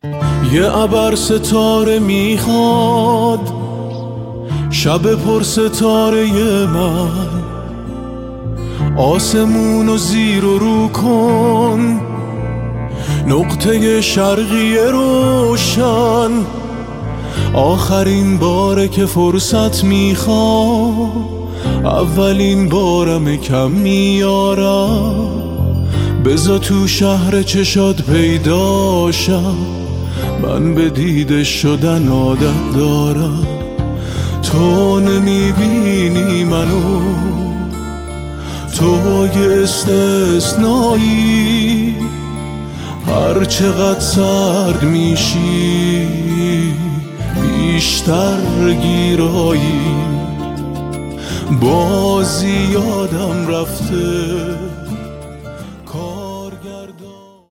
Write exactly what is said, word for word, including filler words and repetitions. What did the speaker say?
یه ابر ستاره میخواد شب پر ستاره من، آسمونو زیر و رو کن، نقطه شرقی روشن. آخرین باره که فرصت میخوام، اولین بارم کم میارم. بذار تو شهر چشات پیداشم، من به دیده شدن عادت دارم. تو نمیبینی منو، تو یه استثنایی. هر چقدر سرد میشی بیشتر گیرایی. بازی یادم رفته